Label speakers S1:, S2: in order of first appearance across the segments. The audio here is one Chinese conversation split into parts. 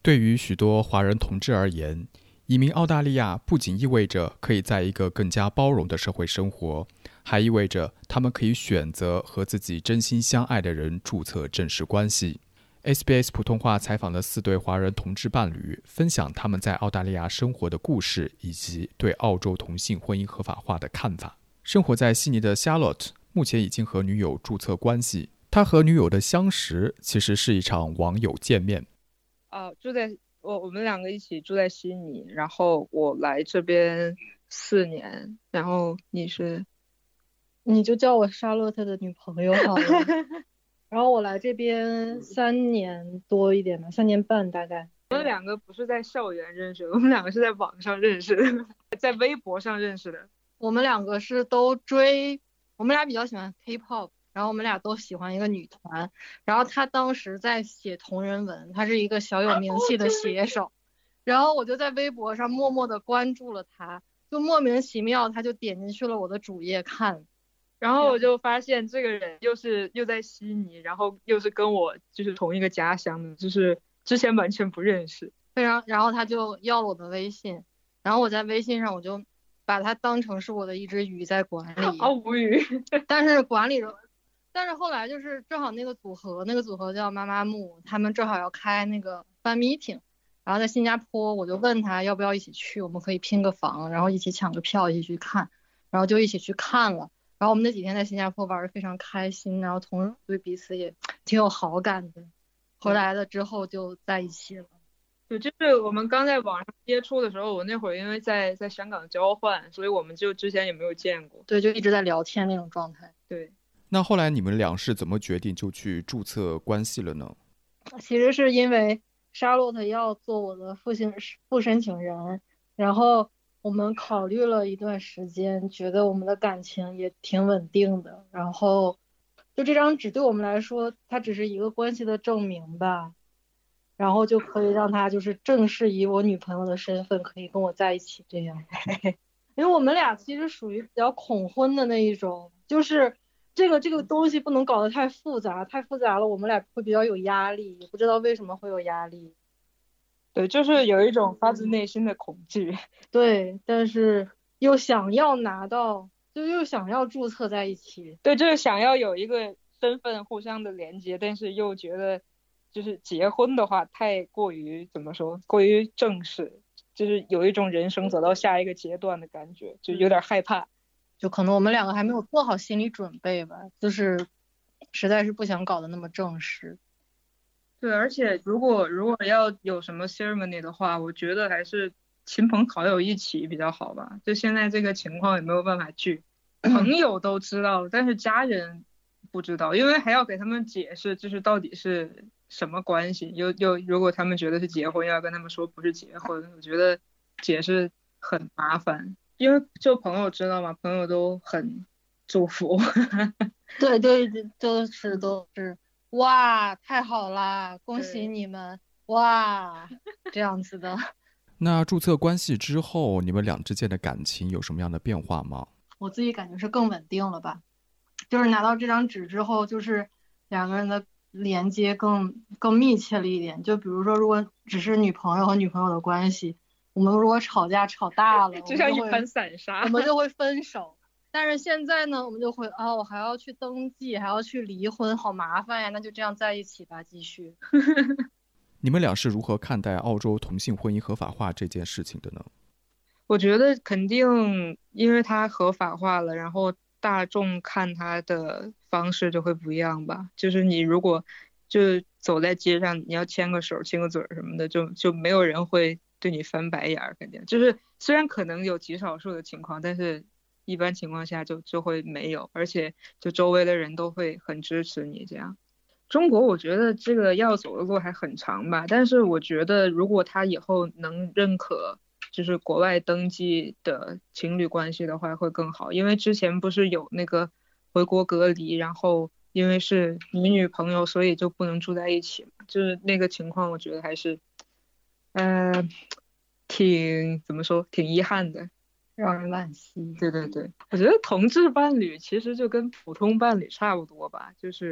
S1: 对于许多华人同志而言，移民澳大利亚不仅意味着可以在一个更加包容的社会生活，还意味着他们可以选择和自己真心相爱的人注册正式关系。SBS 普通话采访了4对华人同志伴侣，分享他们在澳大利亚生活的故事，以及对澳洲同性婚姻合法化的看法。生活在悉尼的 Charlotte 目前已经和女友注册关系，他和女友的相识其实是一场网友见面。
S2: 我们2个一起住在悉尼，然后我来这边4年，然后
S3: 你就叫我沙洛特的女朋友好了。然后我来这边3年多一点吧，3年半大概。
S2: 我们2个不是在校园认识的，我们2个是在网上认识的，在微博上认识的。
S3: 我们2个是都追，我们俩比较喜欢 K-pop， 然后我们俩都喜欢一个女团，然后他当时在写同人文，他是一个小有名气的写手，然后我就在微博上默默的关注了他，就莫名其妙他就点进去了我的主页看。
S2: 然后我就发现这个人又在悉尼，然后又是跟我就是同一个家乡的，就是之前完全不认识。
S3: 然后他就要了我的微信，然后我在微信上我就把他当成是我的一只鱼在管理。
S2: 好无语。
S3: 但是后来就是正好那个组合叫妈妈木，他们正好要开那个fan meeting，然后在新加坡，我就问他要不要一起去，我们可以拼个房，然后一起抢个票一起去看，然后就一起去看了。然后我们那几天在新加坡玩得非常开心，然后同时对彼此也挺有好感的。回来了之后就在一起了。
S2: 对，就是我们刚在网上接触的时候，我那会儿因为在香港交换，所以我们就之前也没有见过。
S3: 对，就一直在聊天那种状态。
S2: 对。
S1: 那后来你们俩是怎么决定就去注册关系了呢？
S3: 其实是因为沙洛特要做我的副申请人，然后我们考虑了一段时间，觉得我们的感情也挺稳定的，然后就这张纸对我们来说，它只是一个关系的证明吧，然后就可以让他就是正式以我女朋友的身份可以跟我在一起这样。因为我们俩其实属于比较恐婚的那一种，就是这个东西不能搞得太复杂了，我们俩会比较有压力，也不知道为什么会有压力。
S2: 对，就是有一种发自内心的恐惧。
S3: 对，但是又想要拿到，就又想要注册在一起。
S2: 对，就是想要有一个身份互相的连接，但是又觉得就是结婚的话太过于怎么说，过于正式，就是有一种人生走到下一个阶段的感觉，就有点害怕。
S3: 就可能我们2个还没有做好心理准备吧，就是实在是不想搞得那么正式。
S2: 对，而且如果要有什么 ceremony 的话，我觉得还是亲朋好友一起比较好吧。就现在这个情况也没有办法聚，朋友都知道了，但是家人不知道，因为还要给他们解释，就是到底是什么关系。如果他们觉得是结婚，要跟他们说不是结婚，我觉得解释很麻烦。因为就朋友知道嘛，朋友都很祝福。
S3: 对，就是都是哇，太好啦，恭喜你们，哇，这样子的。
S1: 那注册关系之后，你们俩之间的感情有什么样的变化吗？
S3: 我自己感觉是更稳定了吧，就是拿到这张纸之后，就是2个人的连接更密切了一点。就比如说，如果只是女朋友和女朋友的关系，我们如果吵架吵大了，
S2: 就像一盘散沙，
S3: 我们就会分手。但是现在呢，我们就会我还要去登记，还要去离婚，好麻烦呀，那就这样在一起吧，继续。
S1: 你们俩是如何看待澳洲同性婚姻合法化这件事情的呢？
S2: 我觉得肯定因为它合法化了，然后大众看它的方式就会不一样吧。就是你如果就走在街上，你要牵个手亲个嘴什么的，就没有人会对你翻白眼，肯定就是虽然可能有极少数的情况，但是一般情况下就会没有，而且就周围的人都会很支持你这样。中国我觉得这个要走的路还很长吧，但是我觉得如果他以后能认可就是国外登记的情侣关系的话会更好，因为之前不是有那个回国隔离，然后因为是女朋友所以就不能住在一起嘛，就是那个情况我觉得还是怎么说挺遗憾的，
S3: 让人惋惜。
S2: 对对对，我觉得同志伴侣其实就跟普通伴侣差不多吧，就是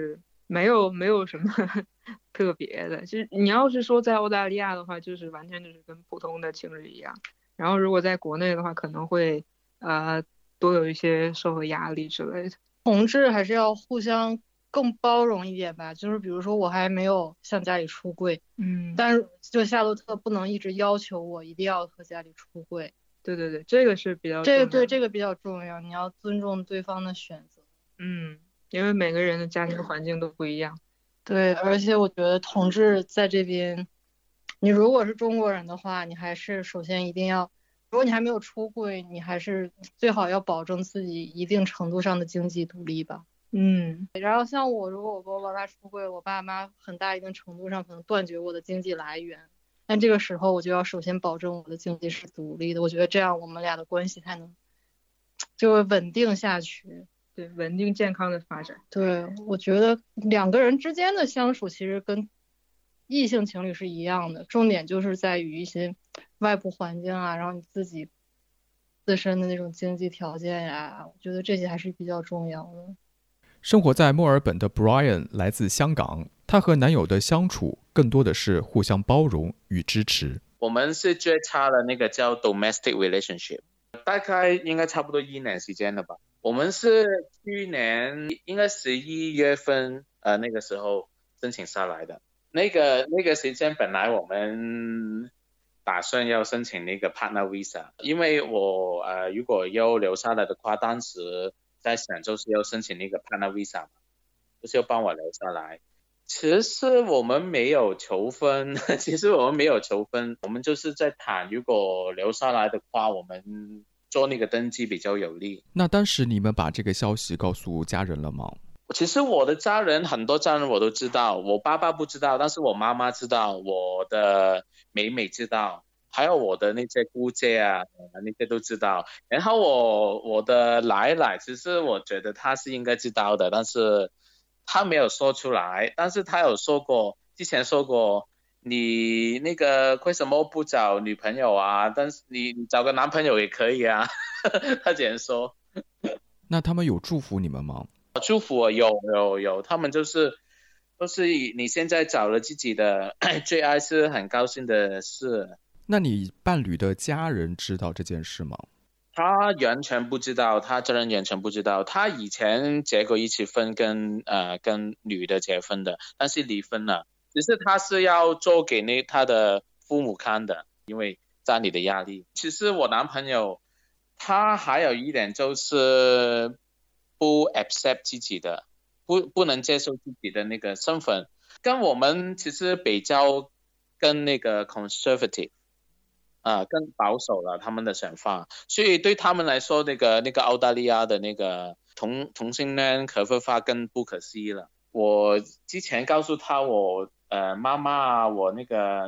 S2: 没有什么特别的。就是你要是说在澳大利亚的话，就是完全就是跟普通的情侣一样。然后如果在国内的话，可能会多有一些社会压力之类的。
S3: 同志还是要互相更包容一点吧。就是比如说我还没有向家里出柜，但是就夏洛特不能一直要求我一定要和家里出柜。
S2: 对对对，这个是比较重要的。
S3: 这个比较重要，你要尊重对方的选择。
S2: 因为每个人的家庭环境都不一样。
S3: 对，而且我觉得同志在这边，你如果是中国人的话，你还是首先一定要，如果你还没有出柜，你还是最好要保证自己一定程度上的经济独立吧。然后像我，如果我跟我爸妈出柜，我爸妈很大一定程度上可能断绝我的经济来源，但这个时候我就要首先保证我的经济是独立的，我觉得这样我们俩的关系才能就会稳定下去。
S2: 对，稳定健康的发展。
S3: 对，我觉得两个人之间的相处其实跟异性情侣是一样的，重点就是在于一些外部环境啊，然后你自己自身的那种经济条件呀，我觉得这些还是比较重要的。
S1: 生活在墨尔本的 Brian 来自香港，他和男友的相处更多的是互相包容与支持。
S4: 我们是最差的那个叫 domestic relationship， 大概应该差不多1年时间了吧。我们是去年应该11月份那个时候申请下来的。那个时间本来我们打算要申请那个 partner visa， 因为我如果要留下来的话，当时在想就是要申请那个 partner visa， 就是要帮我留下来。其实我们没有求婚，我们就是在谈如果留下来的话，我们做那个登记比较有利。
S1: 那当时你们把这个消息告诉家人了吗？
S4: 其实我的家人很多家人我都知道，我爸爸不知道，但是我妈妈知道，我的妹妹知道，还有我的那些姑姐啊那些都知道。然后我的奶奶其实我觉得她是应该知道的，但是她没有说出来。但是她有说过，之前说过你那个为什么不找女朋友啊，但是你找个男朋友也可以啊她这样说。
S1: 那他们有祝福你们吗？
S4: 祝福我有，他们都是你现在找了自己的最爱是很高兴的事。
S1: 那你伴侣的家人知道这件事吗？
S4: 他完全不知道，他家人完全不知道。他以前结过一次婚跟女的结婚的，但是离婚了。只是他是要做给他的父母看的，因为家里的压力。其实我男朋友他还有一点就是不 accept 自己的，不能接受自己的那个身份，跟我们其实比较跟那个 conservative更保守了他们的想法，所以对他们来说那个澳大利亚的那个同性恋合法化更不可思议了。我之前告诉他我妈妈啊，我那个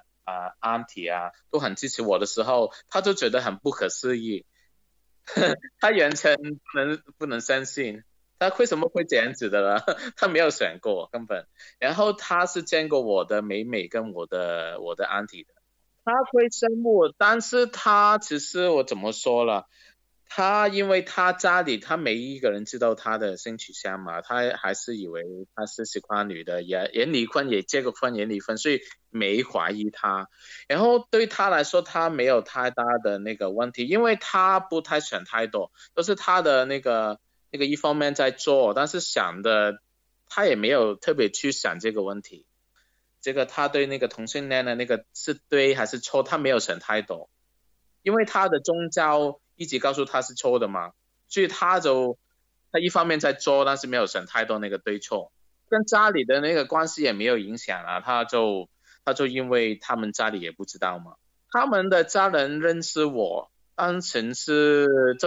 S4: auntie 啊都很支持我的时候，他就觉得很不可思议他完全不能相信，他为什么会这样子的呢？他没有想过根本。然后他是见过我的妹妹跟我的auntie的，他会羡慕，但是他其实我怎么说了，他因为他家里他没一个人知道他的性取向嘛，他还是以为他是喜欢女的，也离婚，也结过婚，也离婚，所以没怀疑他。然后对他来说他没有太大的那个问题，因为他不太想太多，都是他的那个一方面在做，但是想的他也没有特别去想这个问题。这个他对那个同性恋的那个是对还是错，他没有想太多，因为他的宗教一直告诉他是错的嘛，所以他一方面在做，但是没有想太多那个对错，跟家里的那个关系也没有影响啊。他就因为他们家里也不知道嘛，他们的家人认识我当成是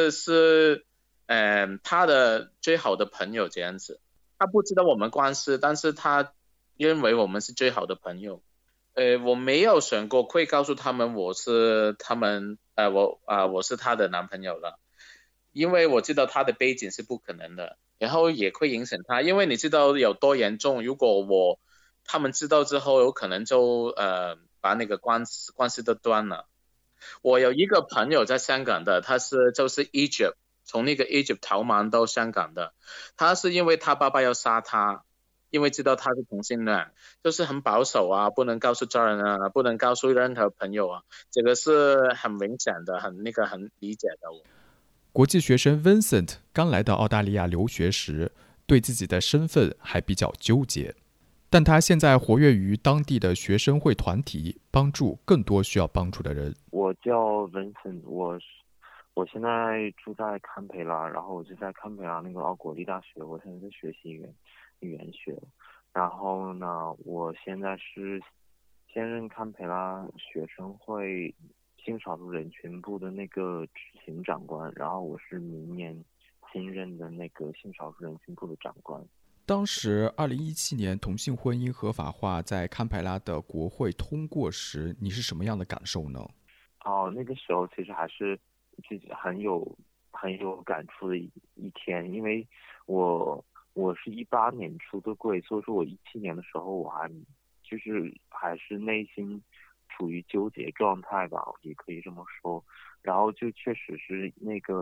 S4: 他的最好的朋友这样子，他不知道我们关系，但是他认为我们是最好的朋友。我没有想过会告诉他们我是他的男朋友了，因为我知道他的背景是不可能的，然后也会影响他，因为你知道有多严重，如果他们知道之后，有可能就把那个关系都断了。我有一个朋友在香港的，他就是 Egypt， 从那个 Egypt 逃亡到香港的，他是因为他爸爸要杀他， 因为知道他是同性恋，就是很保守啊，不能告诉家人啊，不能告诉任何朋友啊，这个是很明显的，很理解的。
S1: 国际学生 Vincent 刚来到澳大利亚留学时，对自己的身份还比较纠结，但他现在活跃于当地的学生会团体，帮助更多需要帮助的人。
S5: 我叫 Vincent，我现在住在堪培拉，然后我就在堪培拉那个奥国立大学，我现在在学习语言学。然后呢，我现在是现任堪培拉学生会性少数人群部的那个执行长官，然后我是明年新任的那个性少数人群部的长官。
S1: 当时2017年同性婚姻合法化在堪培拉的国会通过时，你是什么样的感受呢？
S5: 那个时候其实还是自己很有感触的一天，因为我是18年出的柜，所以说我17年的时候我还是内心处于纠结状态吧，也可以这么说。然后就确实是那个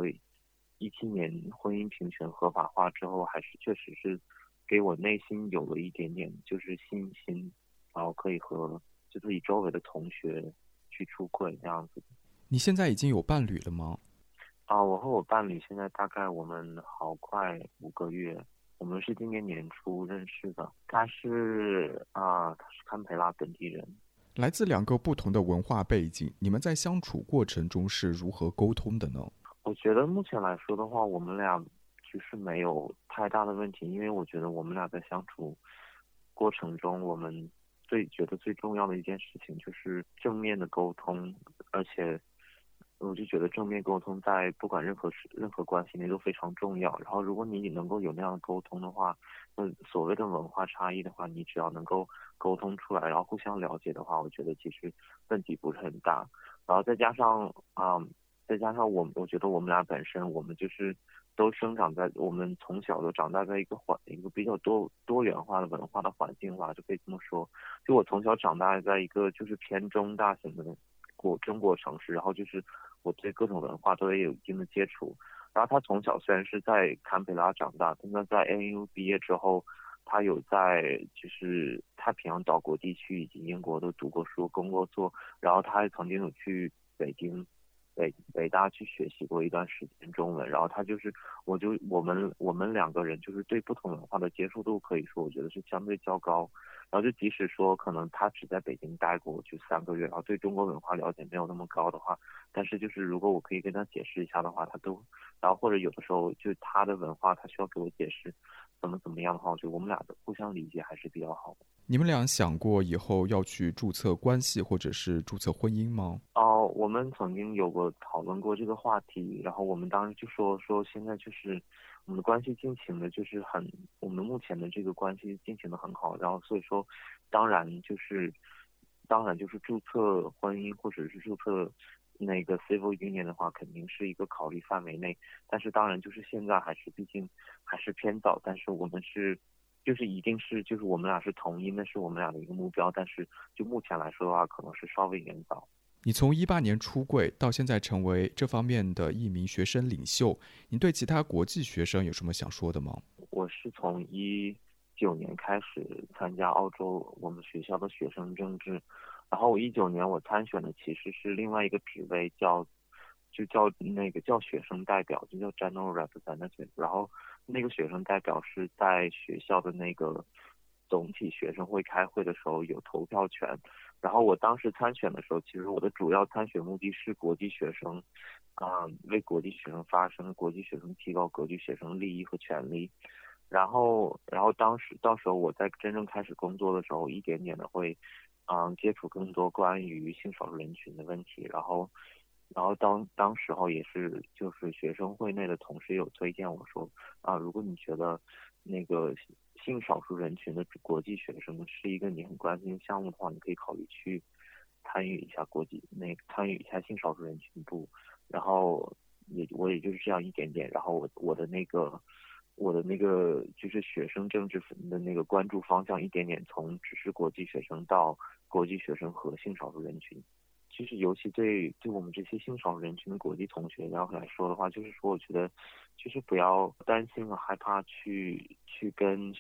S5: 17年婚姻平权合法化之后，还是确实是给我内心有了一点点就是信心，然后可以和就自己周围的同学去出柜这样子。
S1: 你现在已经有伴侣了吗？
S5: 我和我伴侣现在大概我们好快5个月，我们是今年年初认识的。他是堪培拉本地人。
S1: 来自2个不同的文化背景，你们在相处过程中是如何沟通的呢？
S5: 我觉得目前来说的话，我们俩就是没有太大的问题，因为我觉得我们俩在相处过程中，我们觉得最重要的一件事情就是正面的沟通，而且我就觉得正面沟通在不管任何关系内都非常重要。然后如果你能够有那样的沟通的话，所谓的文化差异的话，你只要能够沟通出来，然后互相了解的话，我觉得其实问题不是很大。然后再加上我觉得我们俩本身我们就是都生长在我们从小都长大在一个比较多元化的文化的环境吧，就可以这么说。就我从小长大在一个就是偏中大型的中国城市，然后就是我对各种文化都也有一定的接触。然后他从小虽然是在堪培拉长大，但是在 ANU 毕业之后，他有在就是太平洋岛国地区以及英国都读过书、工作做，然后他还曾经有去北大去学习过一段时间中文。然后他就是我们2个人就是对不同文化的接受度可以说我觉得是相对较高。然后就即使说可能他只在北京待过就3个月，然后对中国文化了解没有那么高的话，但是就是如果我可以跟他解释一下的话，他都，然后或者有的时候就他的文化他需要给我解释怎么样的话，我觉得我们俩的互相理解还是比较好的。
S1: 你们俩想过以后要去注册关系或者是注册婚姻吗？
S5: 我们曾经有过讨论过这个话题，然后我们当时就说现在就是我们的关系进行的就是我们目前的这个关系进行的很好，然后所以说当然就是注册婚姻或者是注册那个 civil union 的话肯定是一个考虑范围内，但是当然就是现在毕竟还是偏早，但是我们一定是就是我们俩是同意，那是我们俩的一个目标，但是就目前来说的话可能是稍微有点早。
S1: 你从18年出柜到现在成为这方面的一名学生领袖，你对其他国际学生有什么想说的吗？
S5: 我是从19年开始参加澳洲我们学校的学生政治，然后我19年我参选的其实是另外一个职位叫学生代表，就叫 General Representative。然后那个学生代表是在学校的那个总体学生会开会的时候有投票权。然后我当时参选的时候，其实我的主要参选目的是国际学生，为国际学生发声，国际学生提高国际学生利益和权利。然后到时候我在真正开始工作的时候，一点点的会接触更多关于性少数人群的问题。然后当时候也是就是学生会内的同事有推荐我说如果你觉得那个性少数人群的国际学生是一个你很关心的项目的话，你可以考虑去参与一下性少数人群部。然后我也就是这样一点点，然后我的那个就是学生政治的那个关注方向一点点从只是国际学生到国际学生和性少数人群。其实尤其对我们这些性少数人群的国际同学要来说的话，就是说我觉得就是不要担心和害怕去跟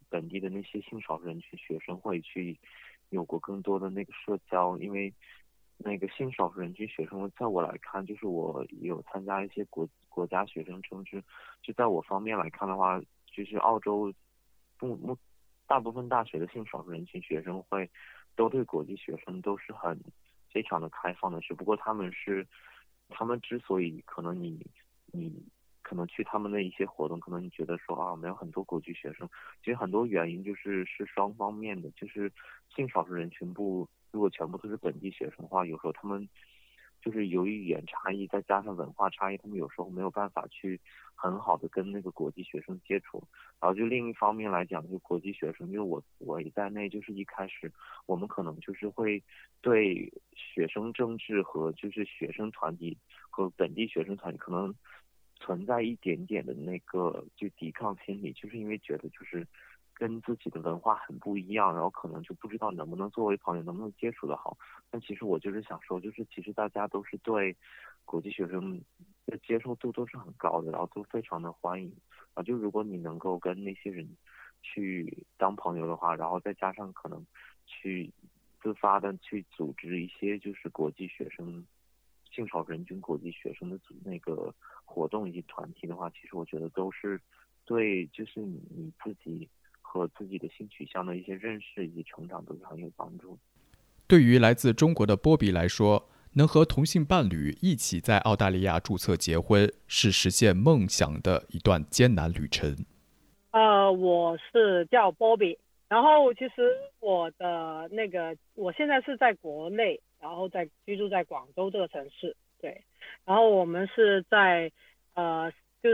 S5: 本地的那些性少数人群学生会去有过更多的那个社交，因为那个性少数人群学生会在我来看，就是我有参加一些国家学生政治，就在我方面来看的话，就是澳洲大部分大学的性少数人群学生会都对国际学生都是非常的开放的，只不过他们之所以可能你可能去他们的一些活动，可能你觉得说啊没有很多国际学生，其实很多原因是双方面的，就是性少数人群部如果全部都是本地学生的话，有时候他们就是由于语言差异再加上文化差异，他们有时候没有办法去很好的跟那个国际学生接触。然后就另一方面来讲，就国际学生，就我也在内，就是一开始我们可能就是会对学生政治和就是学生团体和本地学生团体可能存在一点点的那个就抵抗心理，就是因为觉得就是跟自己的文化很不一样，然后可能就不知道能不能作为朋友，能不能接触的好。但其实我就是想说，就是其实大家都是对国际学生的接受度都是很高的，然后都非常的欢迎啊。就如果你能够跟那些人去当朋友的话，然后再加上可能去自发的去组织一些就是国际学生性少数人群国际学生的那个活动以及团体的话，其实我觉得都是对就是你自己和自己的性取向的一些认识以及成长都是很有帮助。
S1: 对于来自中国的波比来说，能和同性伴侣一起在澳大利亚注册结婚，是实现梦想的一段艰难旅程。
S6: 我是叫波比，然后其实我现在是在国内，然后居住在广州这个城市，对，然后我们是在就是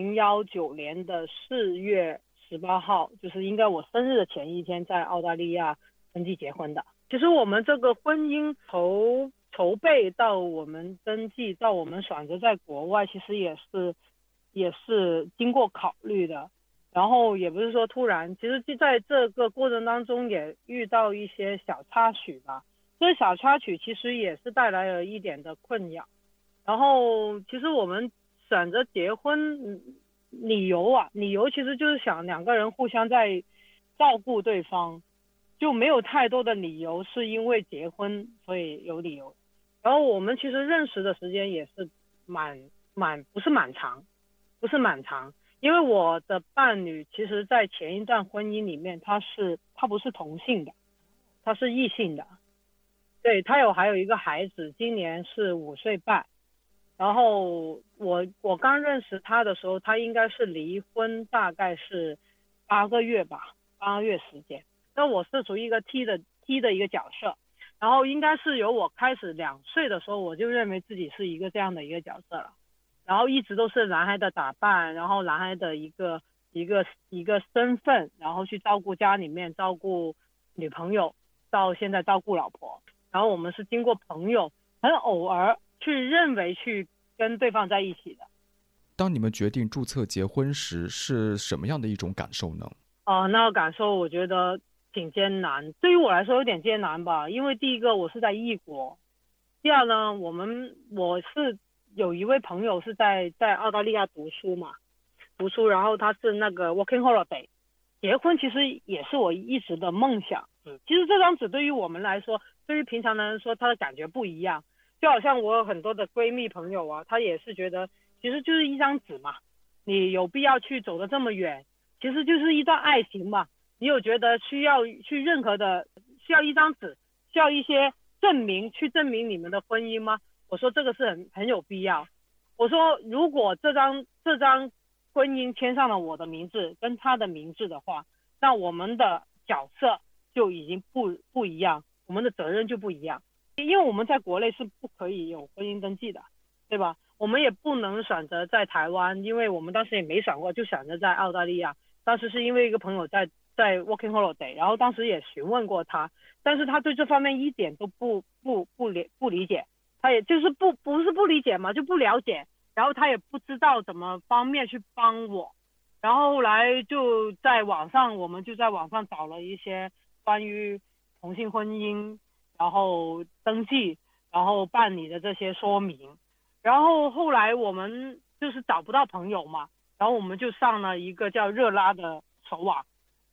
S6: 2019年的4月18号，就是应该我生日的前一天，在澳大利亚登记结婚的。其实我们这个婚姻筹备到我们登记到我们选择在国外，其实也是经过考虑的，然后也不是说突然，其实就在这个过程当中也遇到一些小插曲吧。这些小插曲其实也是带来了一点的困扰。然后其实我们选择结婚理由其实就是想两个人互相在照顾对方，就没有太多的理由是因为结婚所以有理由。然后我们其实认识的时间也是不是蛮长，因为我的伴侣其实在前一段婚姻里面他不是同性的，他是异性的，对，他还有一个孩子，今年是5岁半。然后我刚认识他的时候，他应该是离婚大概是8个月时间。那我是属于一个 T 的一个角色，然后应该是由我开始2岁的时候，我就认为自己是一个这样的一个角色了，然后一直都是男孩的打扮，然后男孩的一个身份，然后去照顾家里面，照顾女朋友，到现在照顾老婆。然后我们是经过朋友很偶尔去认为去跟对方在一起的。
S1: 当你们决定注册结婚时，是什么样的一种感受呢？
S6: 那个感受我觉得挺艰难，对于我来说有点艰难吧，因为第一个我是在异国，第二呢，我是有一位朋友是在澳大利亚读书，然后他是那个 working holiday， 结婚其实也是我一直的梦想。其实这张纸对于我们来说，对于平常的人说，他的感觉不一样。就好像我有很多的闺蜜朋友啊，她也是觉得其实就是一张纸嘛，你有必要去走得这么远，其实就是一段爱情嘛，你有觉得需要去任何的需要一张纸，需要一些证明去证明你们的婚姻吗？我说这个是很有必要。我说如果这张婚姻签上了我的名字跟他的名字的话，那我们的角色就已经不一样，我们的责任就不一样。因为我们在国内是不可以有婚姻登记的，对吧？我们也不能选择在台湾，因为我们当时也没选过，就选择在澳大利亚。当时是因为一个朋友在 working holiday， 然后当时也询问过他，但是他对这方面一点都不理解，他也就是不是不理解嘛，就不了解，然后他也不知道怎么方面去帮我。然后后来我们就在网上找了一些关于同性婚姻然后登记然后办理的这些说明，然后后来我们就是找不到朋友嘛，然后我们就上了一个叫热拉的首网，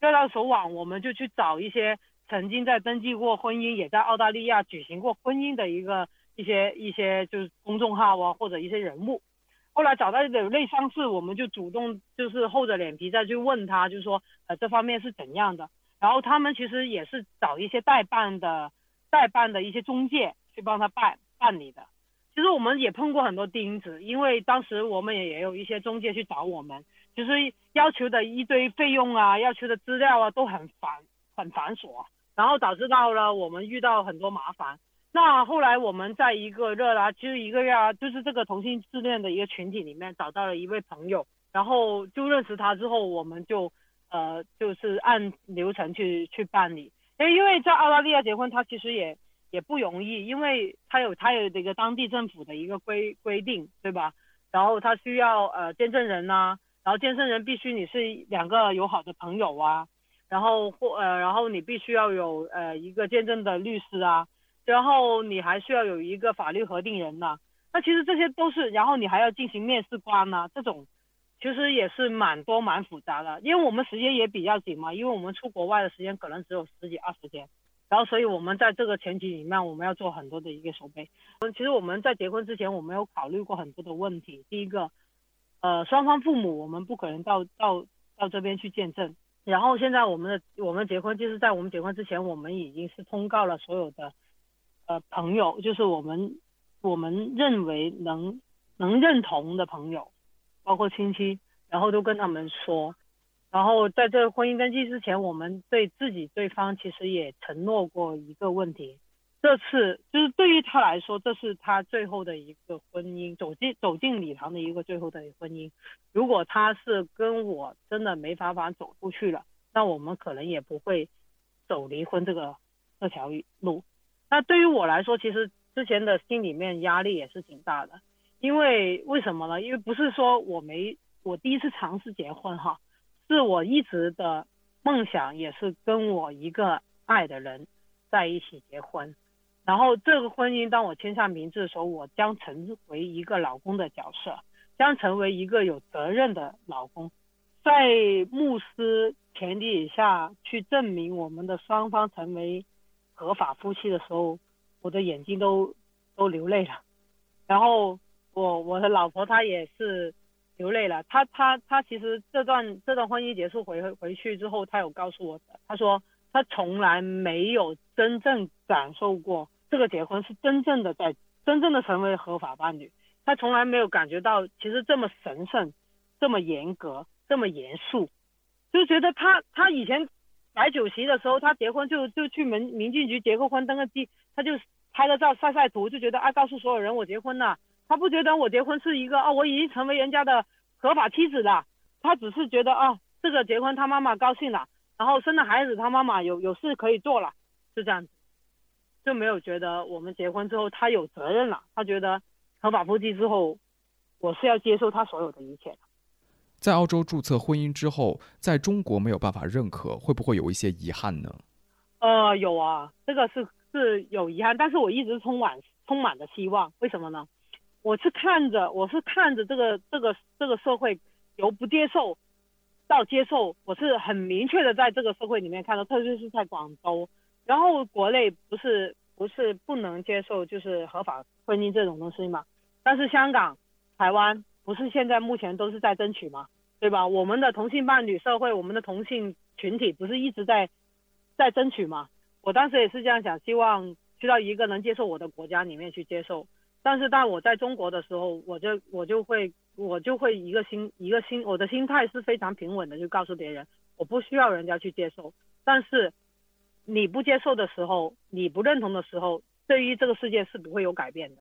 S6: 热辣手网我们就去找一些曾经在登记过婚姻，也在澳大利亚举行过婚姻的一些就是公众号啊，或者一些人物。后来找到有类相似，我们就主动就是厚着脸皮再去问他，就是说这方面是怎样的。然后他们其实也是找一些代办的一些中介去帮他办理的。其实我们也碰过很多钉子，因为当时我们也有一些中介去找我们，就是要求的一堆费用啊，要求的资料啊都很繁琐，然后导致到了我们遇到很多麻烦。那后来我们在一个就是这个同性自恋的一个群体里面找到了一位朋友，然后就认识他之后，我们就是按流程去办理。因为在澳大利亚结婚，它其实也不容易，因为它有这个当地政府的一个规定，对吧？然后它需要见证人啊，然后见证人必须你是2个友好的朋友啊，然后你必须要有一个见证的律师啊，然后你还需要有一个法律核定人呐。那其实这些都是，然后你还要进行面试官呐，这种其实也是蛮复杂的。因为我们时间也比较紧嘛，因为我们出国外的时间可能只有10几20天，然后所以我们在这个前提里面，我们要做很多的一个筹备。其实我们在结婚之前，我们有考虑过很多的问题。第一个，双方父母我们不可能到这边去见证。然后现在我们结婚，就是在我们结婚之前，我们已经是通告了所有的朋友，就是我们认为能认同的朋友，包括亲戚，然后都跟他们说。然后在这个婚姻登记之前，我们对对方其实也承诺过一个问题，这次就是对于他来说，这是他最后的一个婚姻，走进礼堂的一个最后的婚姻。如果他是跟我真的没办法走出去了，那我们可能也不会走离婚这条路。那对于我来说，其实之前的心里面压力也是挺大的。因为什么呢？因为不是说我第一次尝试结婚哈，是我一直的梦想，也是跟我一个爱的人在一起结婚。然后这个婚姻当我签下名字的时候，我将成为一个老公的角色，将成为一个有责任的老公，在牧师前提下去证明我们的双方成为合法夫妻的时候，我的眼睛都流泪了。然后我的老婆她也是流泪了。她其实这段婚姻结束回去之后，她有告诉我的，她说她从来没有真正感受过这个结婚是真正的成为合法伴侣。她从来没有感觉到其实这么神圣，这么严格，这么严肃。就觉得她以前摆酒席的时候，她结婚就去民政局结个婚登个记，她就拍个照晒图，就觉得告诉所有人我结婚了。她不觉得我结婚是一个我已经成为人家的合法妻子了。她只是觉得这个结婚她妈妈高兴了，然后生了孩子她妈妈有事可以做了，就这样子，就没有觉得我们结婚之后她有责任了。她觉得合法夫妻之后，我是要接受她所有的一切的。
S1: 在澳洲注册婚姻之后，在中国没有办法认可，会不会有一些遗憾呢？
S6: 有啊，这个是有遗憾，但是我一直充满着希望。为什么呢？我是看着这个社会由不接受到接受，我是很明确的在这个社会里面看到，特别是在广州。然后国内不是不能接受就是合法婚姻这种东西嘛，但是香港、台湾不是现在目前都是在争取嘛，对吧？我们的同性伴侣社会，我们的同性群体不是一直在争取嘛？我当时也是这样想，希望去到一个能接受我的国家里面去接受。但是当我在中国的时候，我就会我的心态是非常平稳的，就告诉别人我不需要人家去接受。但是你不接受的时候，你不认同的时候，对于这个世界是不会有改变的。